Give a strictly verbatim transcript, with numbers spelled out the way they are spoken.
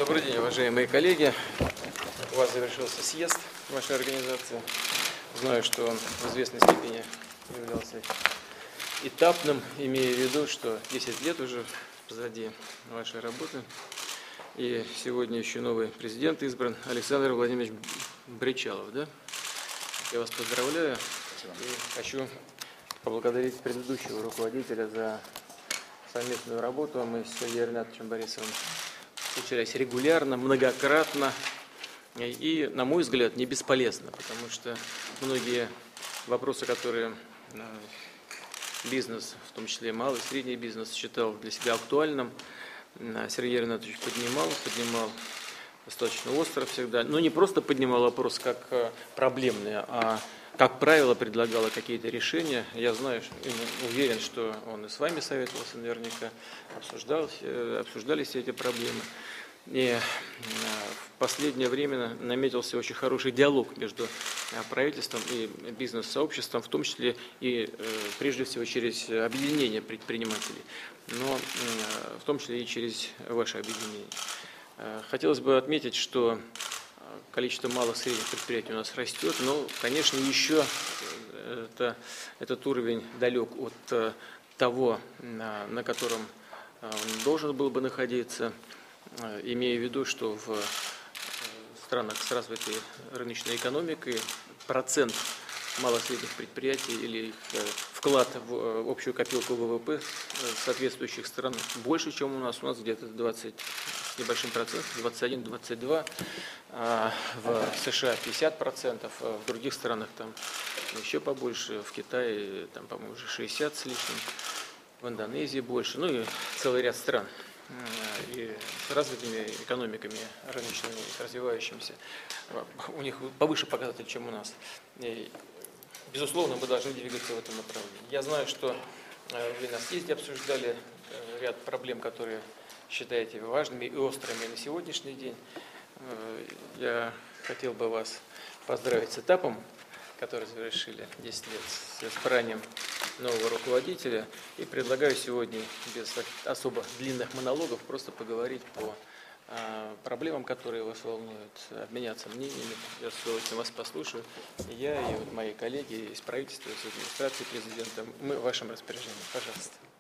Добрый день, уважаемые коллеги. У вас завершился съезд вашей организации. Знаю, что он в известной степени являлся этапным, имея в виду, что десять лет уже позади вашей работы. И сегодня еще новый президент избран, Александр Владимирович Бричалов. Да? Я вас поздравляю и хочу поблагодарить предыдущего руководителя за совместную работу. Мы с Сергеем Ринатовичем Борисовым встречались регулярно, многократно и, на мой взгляд, не бесполезно, потому что многие вопросы, которые бизнес, в том числе малый и средний бизнес, считал для себя актуальным, Сергей Ринатович поднимал, поднимал достаточно остро всегда, но не просто поднимал вопрос как проблемный, а, как правило, предлагала какие-то решения. Я знаю, уверен, что он и с вами советовался наверняка, обсуждал, обсуждались все эти проблемы. И в последнее время наметился очень хороший диалог между правительством и бизнес-сообществом, в том числе и, прежде всего, через объединение предпринимателей, но в том числе и через ваше объединение. Хотелось бы отметить, что количество малых и средних предприятий у нас растет, но, конечно, еще это, этот уровень далек от того, на котором он должен был бы находиться, имея в виду, что в странах с развитой рыночной экономикой процент малых и средних предприятий или их вклад в общую копилку ВВП соответствующих стран больше, чем у нас. У нас где-то двадцать с небольшим процентом, двадцать один — двадцать два, а в США пятьдесят процентов, а в других странах там еще побольше, в Китае там, по-моему, уже шестьдесят с лишним, в Индонезии больше, ну и целый ряд стран. И с развитыми экономиками рыночными, развивающимися, у них повыше показатель, чем у нас. И, безусловно, мы должны двигаться в этом направлении. Я знаю, что вы на съезде обсуждали ряд проблем, которые считаете важными и острыми на сегодняшний день. Я хотел бы вас поздравить с этапом, который завершили десять лет, с избранием нового руководителя. И предлагаю сегодня без особо длинных монологов просто поговорить по а, проблемам, которые вас волнуют, обменяться мнениями. Я с удовольствием вас послушаю. И я, и вот мои коллеги из правительства, из администрации президента, мы в вашем распоряжении. Пожалуйста.